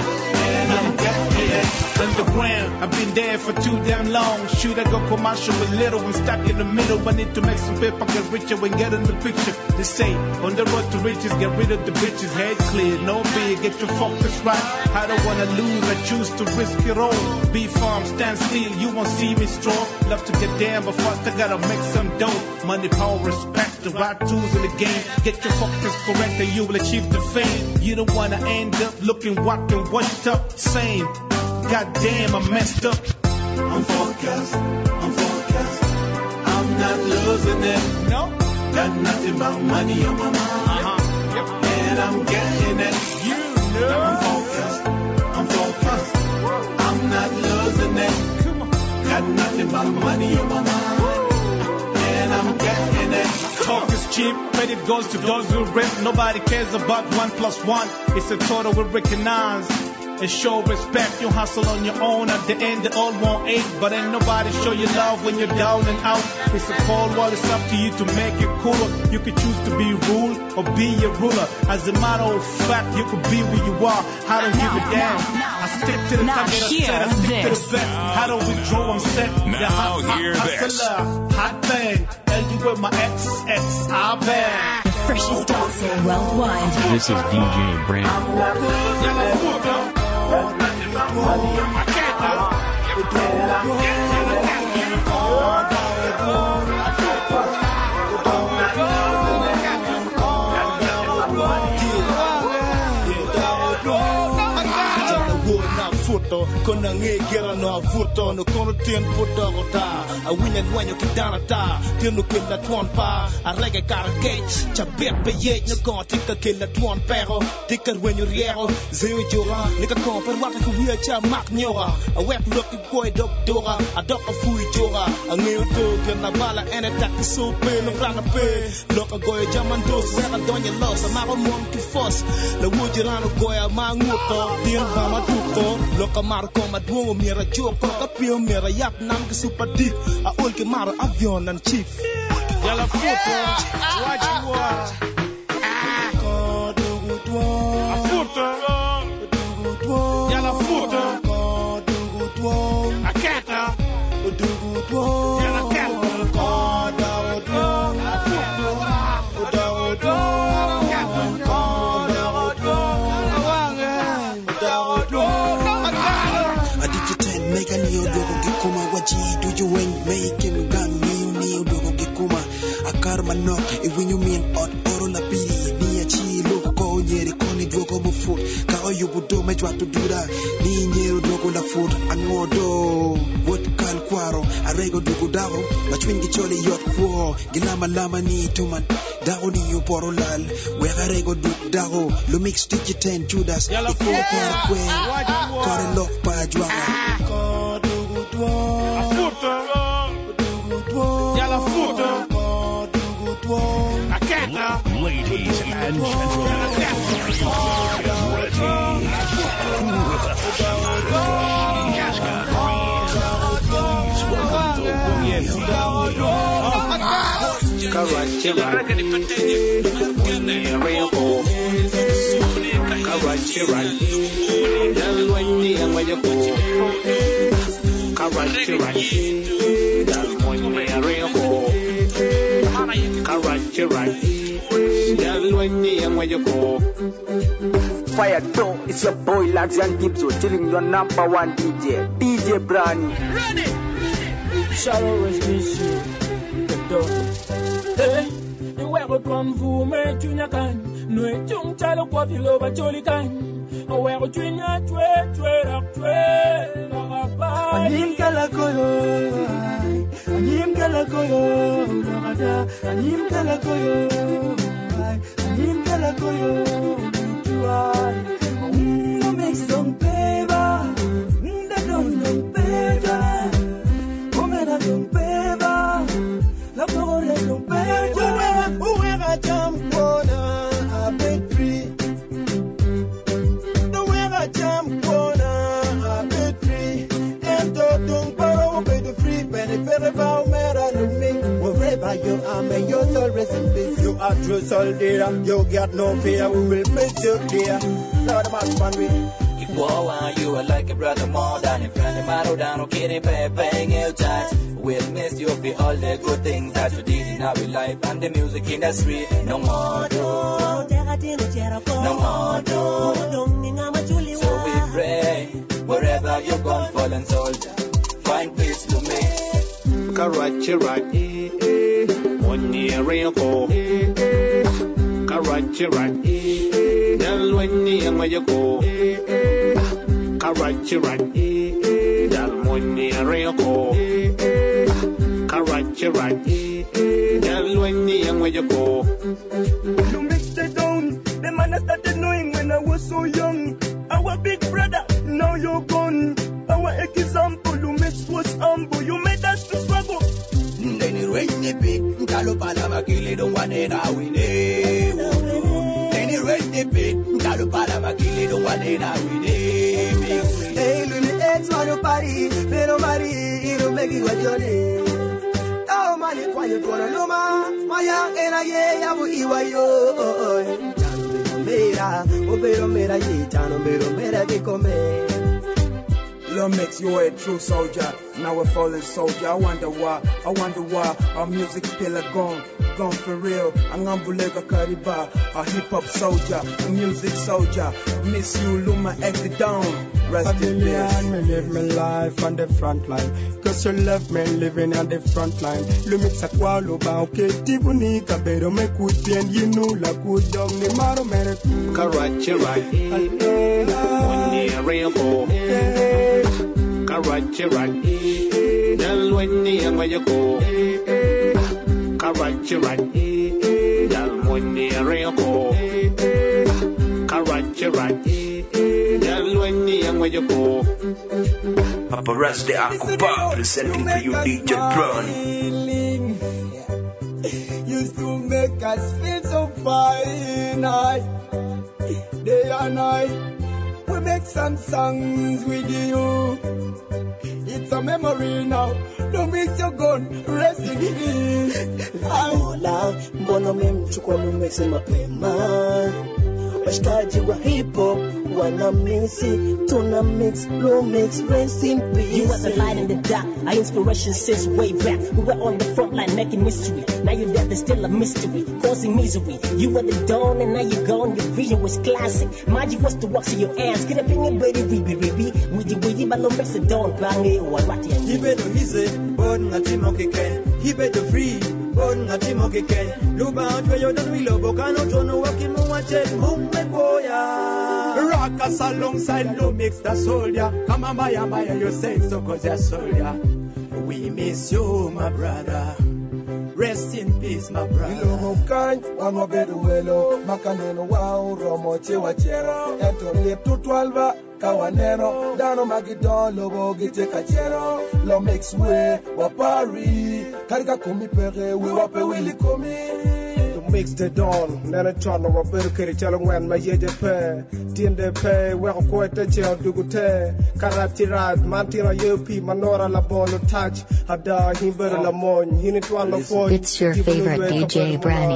Speaker 6: And I'm getting it. Underground, I've been there for too damn long. Shoot, I go commercial with little and stuck in the middle. I need to make some paper, get richer and get in the picture. They say, on the road to riches, get rid of the bitches. Head clear, no beer, get your focus right. I don't wanna lose, I choose to risk it all. Be firm, stand still, you won't see me strong. Love to get down, but first I gotta make some dough. Money, power, respect, the right tools in the game. Get your focus correct and you will achieve the fame. You don't wanna end up looking whack and washed up. Same. God damn, I messed up. I'm focused, I'm focused. I'm not losing it. No, got nothing but money on my mind. Uh-huh. Yep. And I'm getting it. You know, I'm focused, I'm focused. I'm not losing it. Come on. Got nothing but money on my mind. And I'm getting it. Talk is cheap, but it goes to those who rent. Nobody cares about one plus one. It's a total we recognize. And show respect, you hustle on your own. At the end, they all want aid, but ain't nobody show you love when you're down and out. It's a cold world, it's up to you to make it cooler. You can choose to be ruled or be a ruler. As a matter of fact, you could be where you are. I don't give a damn. I stick to the target, I said I stick to the best. How do we draw on set? The
Speaker 7: Now
Speaker 6: hot,
Speaker 7: hear
Speaker 6: hot,
Speaker 7: this.
Speaker 6: hustler, hot thing. L you with my ex, ex, I bet.
Speaker 2: The freshest dancehall worldwide.
Speaker 8: This is D J Brandon.
Speaker 3: I
Speaker 6: Kona ngegera no avuto no kono tien puto gota a winya gwanyo kidana ta tien killa twon pa a rege kar gate cha bet be ye no kon tika killa twon pero tika wenyo riero zeo jora nika kon per wata ku wi cha mak nyora a wet look boy dok dora a dok a fui jora a ngeo to kena bala ene tak so pe no plana pe look a goy jaman dos wera donya los a maro mom ki fos la wujirano goya ma nguto tien ba ma tuto look a mar koma duo mira joko ka pio mira yap nam ke super deep a ol ke mar avion and chief yala foto waji wa ko dugu duo a foto dugu duo yala foto ko dugu duo a kata dugu duo yala kata ko dugu duo a foto dugu duo
Speaker 9: Make a new dogo gikuma waji do you win make him gun new new dogo gikuma akarma no if when you mean ot oro la pili ni achi look ko nyeri koni dogo bu foot ka oyu budo me jwa to dura ni nyero dogo la foot angodo what kan kwaro arego dogo dago machwin gichole yot kwo gilama lama ni tuman dago ni yo porolal we arego dogo dago lo mix digiten judas
Speaker 6: yala
Speaker 9: kwe kore lok pa jwa
Speaker 7: Ladies and gentlemen, get ready. Just got
Speaker 5: Fire Door, it's your boy Laxian Gibson, chilling your number one D J, D J Brani.
Speaker 10: Ready? Shallow resmission, the door. Hey, you ever come for me, Junior Kan? No, Jung Chalo Quavilo, but Jolly Kan. Oh, where Junior, trade, trade, up, trade,
Speaker 11: Anim Kalakoyo, Anim Kalakoyo, Anim Kalakoyo, Anim Kalakoyo. No makes them peva, no don't peva, Omena don't peva, La Pole don't peva, whoever jump corner, I break free. The whoever jump corner, I break free. And don't borrow, pay the free penny, very about matter to me. Wherever you are, may your soul rest in peace. You are true soldier, you got no fear, we will make you clear. Lord, much fun with
Speaker 12: Equal, you are like a brother more than a friend. The matter down, okay, they pay, paying you tax. We'll miss you for all the good things that you did in our life and the music industry. No more, no more, so we pray, wherever you're gone, fallen soldier, find peace to me.
Speaker 3: Karachi, right, eh, eh, one year, rainfall, eh, eh, Karachi, right, eh, eh, Del when you and where you go, eh, eh, Karachi, right, eh, eh, Del when you rainfall, eh, eh, Karachi, right, eh, eh, Del when you and where you go.
Speaker 11: You mixed it down, the man I started knowing when I was so young. Our big brother, now you're gone. Our example, you mix was humble, you made us to struggle.
Speaker 13: Then it rained a big, Galopala Makili don't want it out in it. Then it rained a big, Galopala Makili don't want it out in it.
Speaker 11: Hey, Louis, it's one of party, pero Mari, it'll make it what your name. Oh, man, it's why you're gonna know, my young and I, yeah, I will eat what you're. Mera, oh, pero mera, ye, Tano, pero mera, que come.
Speaker 14: Love makes you a true soldier. Now a fallen soldier. I wonder why. I wonder why our music still a gone. Gone for real. I'm Ambulega Kariba. A hip hop soldier. A music soldier. Miss you, Luma, exit down. Rest in peace.
Speaker 15: Me live my life on the front line. Cause you love me living on the front line. Lumix a kwalo ba okay. Tibuni kabero me could be and you know la good dog ni maro mere.
Speaker 3: Karachi, right. One year, rainfall. Karachi, right, Del when you and where you go, Karachi, right, Del when you rainfall, Karachi, right, Del when you and where you go.
Speaker 1: Paparazzi Akuba presenting for you D J Brani.
Speaker 11: Used to make us feel so fine, day and night. We make some songs with you. It's a memory now. Don't miss your gun. Rest in peace. Hola, mbono memchukua numese mapema. Washikaji wa hip hop wanna mix it, tuna mix, low mix, rest in peace.
Speaker 16: You was a light in the dark, our inspiration since way back. We were on the front line making mystery. Now you're dead, there's still a mystery, causing misery. You were the dawn and now you're gone. Your vision was classic. Magic was to walk to your ass. Get up in your baby, baby, baby. With the way you low mix the dawn, bang it, or what you
Speaker 11: He better easy, born a team okay can. He better free. Born a team okay can. Look out where you're done with love. Bocano, Jono, walking, Moache, Mumbe Boya. Rock us alongside Low Mix the soldier. Come on, Maya, Maya, you say so cause you're soldier. We miss you, my brother. Rest in peace, my brother.
Speaker 14: Ilomo kan, wamo bedu welo, makaneno wao, romo chewa chero. Ento lip to twelve, kawanero, dano magidon, lobo gite kachero. Lo mix we, wapari, karika kumi pere, we wape wili kumi. Mix the dawn, nana chana wa beru kiri chalo wen ma yeje pe, tiende pe, we ko te cheo dugute, karati rat, mantira yopi, manora la bolo touch, hada himber la mon, hini twala fo.
Speaker 2: It's your favorite D J Brani.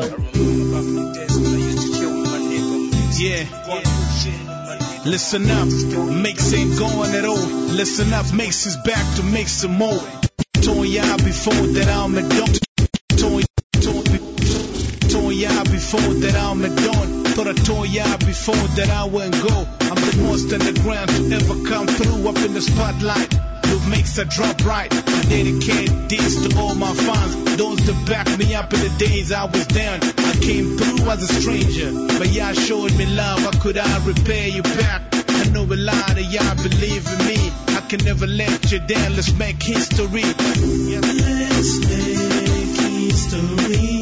Speaker 3: Yeah. Listen up, Makes ain't going at all. Listen up, Makes is back to make some more. Told y'all before that I'm a dope. Told y'all before
Speaker 6: before that I'm a dawn. Thought I told ya before that I wouldn't go. I'm the most underground to ever come through up in the spotlight. Look makes a drop right. I dedicate this to all my fans, those that back me up in the days I was down. I came through as a stranger, but y'all showed me love. How could I repay you back? I know a lot of y'all believe in me. I can never let you down. Let's make history. Yeah. Let's make history.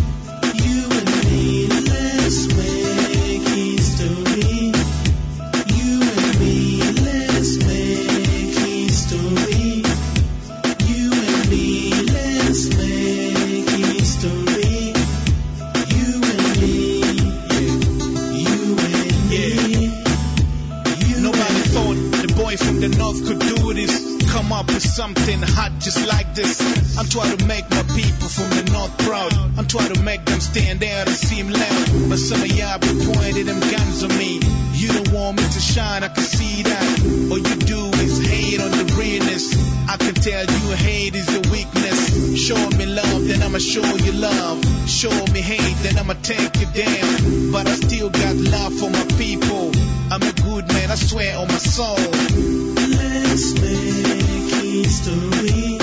Speaker 6: You and me. Let's make history. You and me. Let's make history. You and me. Let's make history. You and me. Yeah. You and me. Yeah. Nobody thought the boy from the north could do this. Come up with something hot just like this. I'm trying to make my people from the north proud. I'm trying to make them stand there and seem loud. But some of y'all be pointing them guns on me. You don't want me to shine, I can see that. All you do is hate on the realness. I can tell you hate is your weakness. Show me love, then I'ma show you love. Show me hate, then I'ma take you down. But I still got love for my people. I'm a good man, I swear on my soul. Let's make history.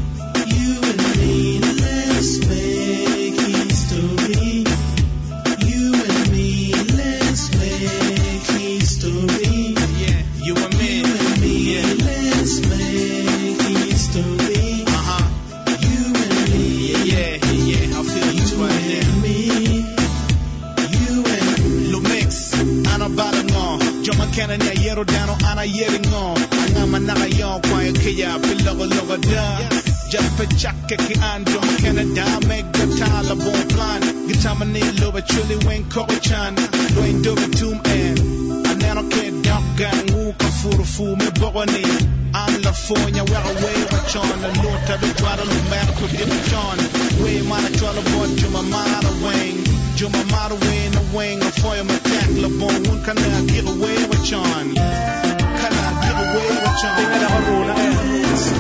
Speaker 6: You and me, let's make history. You and me, let's make history. Yeah, you and me, you and me, yeah. Let's make history. Uh huh. You and me, yeah, yeah, yeah. I feel you right there. Me, you and Lumix, Anabalango, Joma Canania, Yero Dano, Ana Yeringo, Anamana Yon, Kwaya Kia, Pilogo Logoda. Just a jacket, and Joma Canada, make the Talabon plan. Gitamani, Loba, Chili, Wayne, Kokochan, Dwayne Dovitum, and Anano Dog Gang, Wuka Furufu, me Bogoni, and La Fonia, where away, watch on, and Lota, the Guadal, America, Dip John, Way Manatola, Bot, Juma Mara Wing, Juma Mara Wing, a wing, a foil, attack, Labon, one can I give away, watch on. Can I give away, watch on?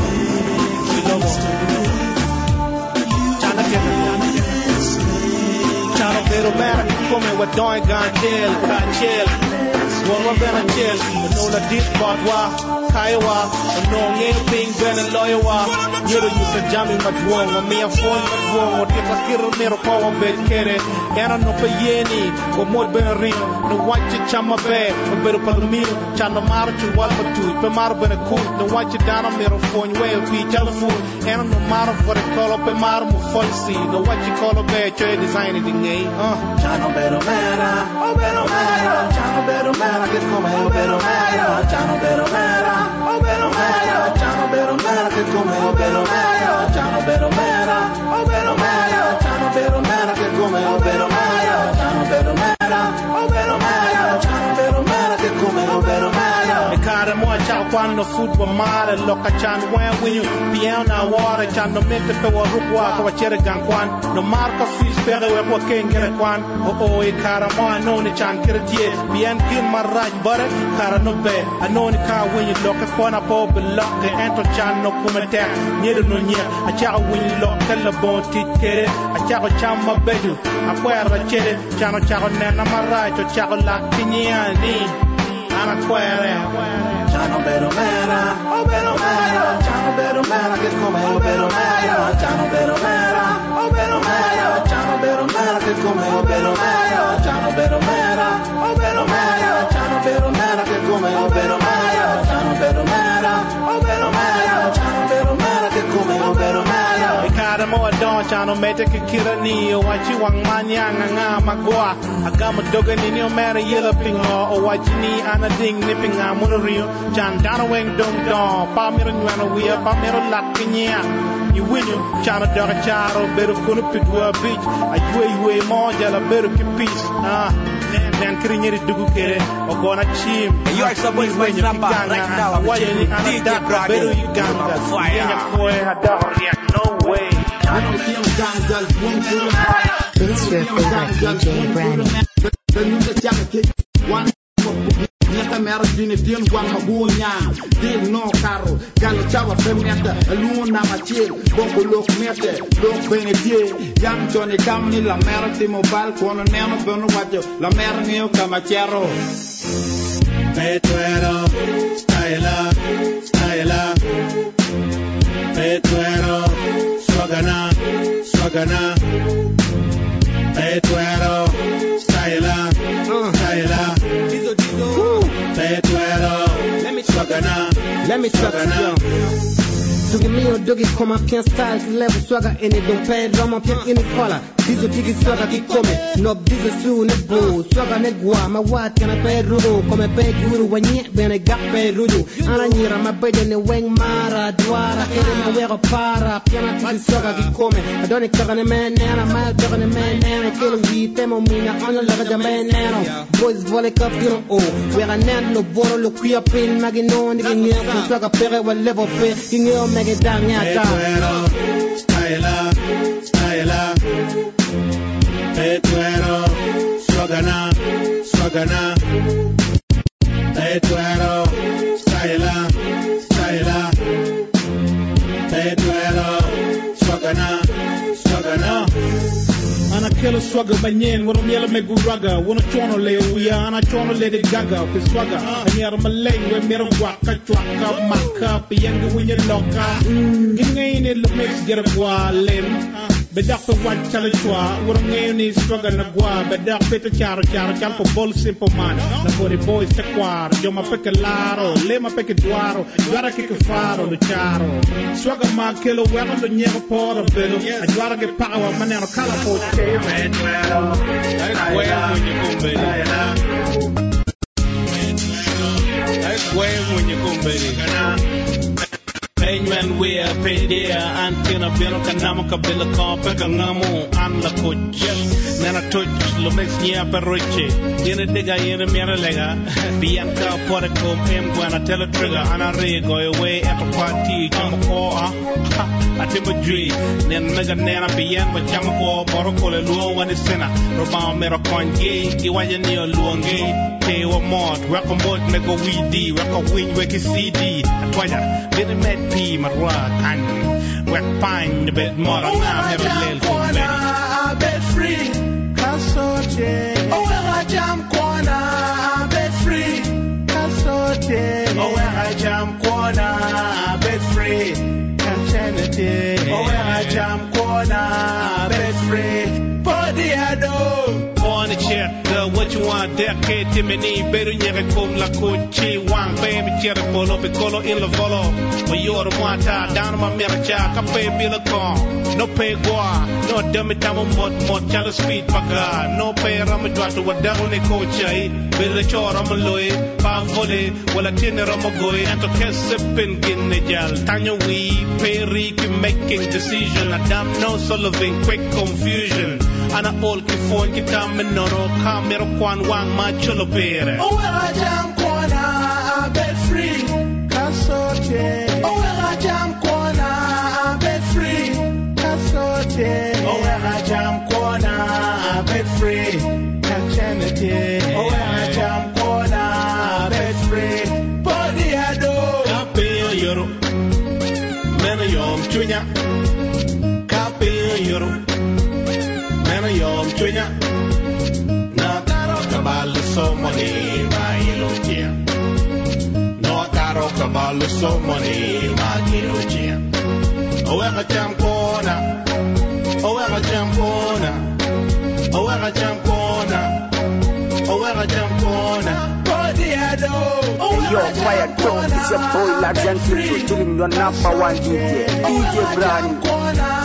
Speaker 6: Chano pero mera come wa doin gandel ka chel Wonwa bena chel no la dit batwa kaiwa no ngeng ping bena loywa yero yusa jami matwon wa mia fon matwon o te pakiro mero ko wa bet kere era no payeni go mod bena ring no wachi chama be bero palmi chano mar chu wal patu pe mar bena ku no wachi dana mero fon we pi telephone era no mar for the call pe mar mu falsi no wachi call be che design dingai ah chano bero mera o bero mera chano bero mera che come o bero mera chano bero mera o bero mera chano bero mera che come o bero mera chano bero mera o bero mera chano bero mera che come o bero mera chano bero mera o bero mera chano bero mera che come o bero mera e cara mo ciao quando football mare loca chan when when you piano na water chan no mete pe wa rukwa ko chere gan kwan no marco fis pere we ko ken kere kwan o o e cara mo no ni chan kere tie bien kin maraj bare cara no be anoni ka when you loca kwana po block e ento chan no kuma tek nyedo no nye a cha when you loca la bon ti kere a cha ko cham ma bedu a kwera chere chano cha ko nena maraj to cha ko la kinyani ana kwere chano bero mera o bero mera chano bero mera che come o bero mera chano bero mera o bero mera chano bero mera che come o bero mera chano bero mera o bero mera chano bero mera che come o bero mera chano bero mera o bero mera chano bero mera che come o bero mera e cara mo don chano mete che kirani o wachi wang manyanga nga magwa agama dogani ni o mera yela pingo o wachi ni ana ding ni pinga mo rio chan dana weng dong dong pa mero nyana wia pa mero laknya you win you chana dora charo beru kunu pitwa beach aywe ywe mo jala beru ki peace ah nen krinyeri dugu kere o gona chim
Speaker 1: you are supposed to be rapper right now
Speaker 6: why you D J beru uganda yenya koe hada no way
Speaker 2: It's your favorite D J Brandon.
Speaker 11: One
Speaker 17: mera dini din wan ma bu nyang din no karo galo chawa femeta luna machil bongo lok mete lok benedie yang joni kamni la mera ti mobile kono neno bono wajo la mera neo kamachero
Speaker 6: Petuero, Stayla, Stayla, Petuero, Swagana, Swagana, Petuero, Stayla, Stayla, Petuero, Swagana,
Speaker 18: let me Swagana. Duggy me or Duggy come up, can't style level swagger in it, don't pay drama, pick any color. This is Diggy swagger, keep coming. No, this is soon, it boo. Swagger, net gua, my what can I pay Rudo? Come and pay Guru when yet, when I got pay Rudo. And I hear my bed in the wing, Mara, Dwara, and I wear a para, piano, this swagger, keep coming. I don't expect a man, and I'm out of a man, and I kill weed, them on me, on the level of the man, now. Boys, volley cup, you know, oh, where I nan, no bottle, look, we are paying, Magino, and the game, swagger, pere, will level pay, you know, make it down, yeah.
Speaker 6: Petuero, Stayla, Stayla, Petuero, Swagana, Swagana, Petuero, Stayla, Stayla, Petuero, Swagana, Swagana.
Speaker 3: Ana killer swagger banyen wano miela me guraga wano chono le uya ana chono le de gaga pe swagger anyar malay we mero waka chwaka maka pe yanga winya loka ingay ni le mix gera gwa lem bedak pe wat chala chwa wano ngay ni swagger na gwa bedak pe te charo charo chal po bol simple man na body boys te kwar joma peke laro lema peke duaro duara ke faro lo charo swagger ma killer wano lo nyego poro belo a duara ke power manero kala po Petuero, that's way when you come, baby. That's way when you come, baby. Penyuan we a pedia antina belo kanama kabela kompe kangamu an la coach nana touch lo mex nia perroche yene dega yene miana lega bianca pore kom em gwana tele trigger ana re go away at a party jam ko a atimba dri nen mega nena bian ba jam ko boro ko le luo wani sena roba mero konge gi wanya ni luonge te wa mod wako mod mego widi wako win weki cd atwaja didn't met P Marwat and wet pine the bed more now have a little for
Speaker 6: bed free kasote oh I jam corner bed free kasote oh I jam corner bed free kachanete oh I jam corner bed free body ado on the chair girl what you want decade timini better nyere kom la cochi wang baby chere polo pe colo in la volo but you're the one time down my mirror cha ka pay bill con no pay gua no dummy tamo mod mod chala speed paka no pay ram dwa to wada ne coachai bill chora mo loy pa vole wala tin ram goy and to kesipin gin jal tanyo we pay making decision adam no solving quick confusion ana all ki phone ki tam no no camera kwan wang ma chulo pere oh I jam kwana bed free kasote oh I jam kwana bed free kasote oh I jam kwana bed free kachanete oh I jam kwana bed free body ado kape yoro mena yom chunya kape yoro mena yom chunya na taro kabalo so money my logia no taro kabalo so money my logia oh I jam kona oh I jam kona oh I jam kona oh I jam kona body ado
Speaker 5: Hey yo, fire dog, it's your boy Lajan Kipso, chilling your number one D J, D J Brani.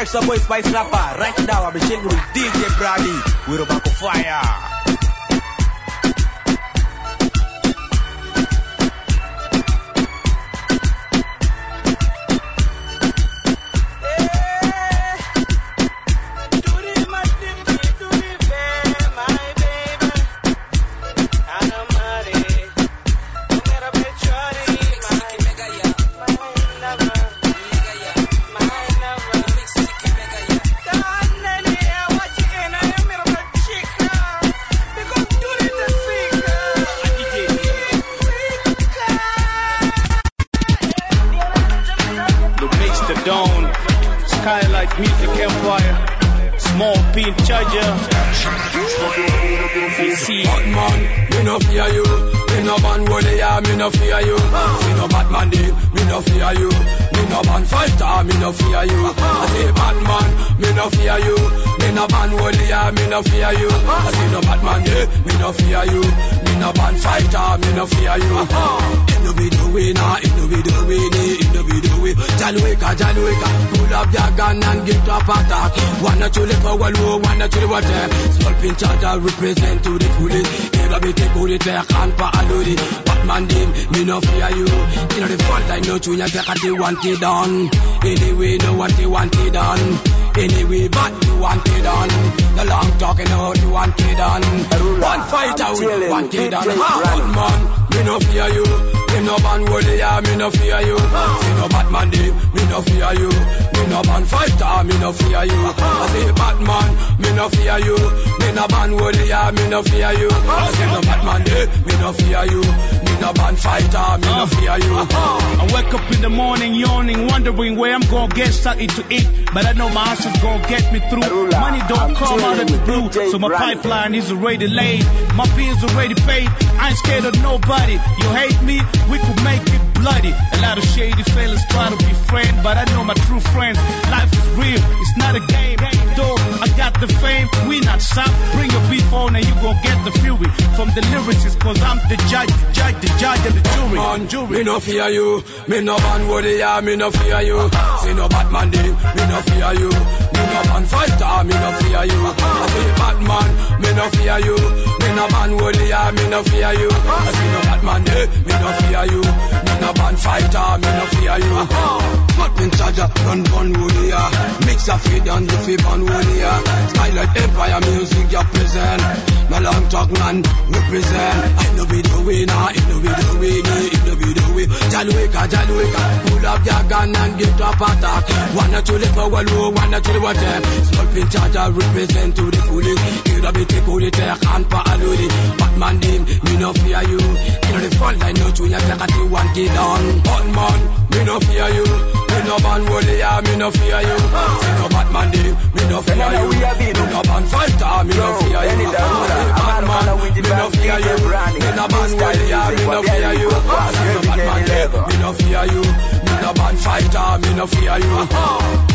Speaker 5: Yes, a boy Spice Rapper. Right now, I'm chilling with D J Brady. We're about to fire.
Speaker 3: Music Empire, small pin charger.
Speaker 13: Batman, me no fear you. Me no man warrior, me no fear you. Me no Batman day, me no fear you. Me no man fighter, me no fear you. I say Batman, me no fear you. Me no man warrior, me no fear you. I say no Batman day, me no fear you. Me no man fighter, me no fear you. It no be the way now, it no be the way, it no be the way. Jalweka, Jalweka, pull up your gun and get up attack. Wanna to live for one war, wanna to live water. Small pin charger represent to the police. It'll be take all the tech and pa aluri. Batman dim, me no fear you. You know the fault I know to you, take they want it done. Anyway, no what they want it done. Anyway, but you want it done. The long talking out, you want it done. One fighter, we want it done. Batman, me no fear you. Me no man warrior, me no fear you. Me no Batman day, me no fear you. Me no man fighter, me no fear you. I say Batman, me no fear you. Me no man warrior, me no fear you. I say no Batman day, me no fear you. Me no man fighter, me no fear you.
Speaker 3: I wake up in the morning yawning, wondering where I'm gonna get something to eat, but I know my hustle's gonna get me through. Money don't come out of the blue, so my pipeline is already laid. My bills already paid. I ain't scared of nobody. You hate me? We could make it bloody. A lot of shady fellas try to be friends, but I know my true friends. Life is real, it's not a game. Though I got the fame, we not stop. Bring your beef on and you gon' get the fury from the lyricists, cause I'm the judge, the judge, the judge and the jury.
Speaker 13: Man, jury. Me no fear you, me no man warrior, me no fear you. Me no Batman day, me no fear you. Me no man fighter, me no fear you. I say Batman, me no fear you. Me no man warrior, me no fear you. I say no Batman day, me no fear you. Me no man fighter, me no fear you. Batman charger, run gun warrior. Mix a feed and the feed on warrior. Skylight Empire music you present. My long talk man represent. I no be the winner, it no be the winner, it no be the way. Jalweka, Jalweka, pull up your gun and get up attack. Wanna to live for one war, wanna to the water. Small pin charger represent to the police. It'll be take all the tech and pa aluri. Batman dim, me no fear you. You know the fault I know to you, like you want it done. Batman, me no fear you. Me no man warrior, me no fear you. Me no Batman dim, me no fear you. Me no man fighter, me no fear you. Batman, me no fear you. Me no man warrior, me no fear you. Me no Batman dim, me no fear you. Me no man fighter, me no fear you.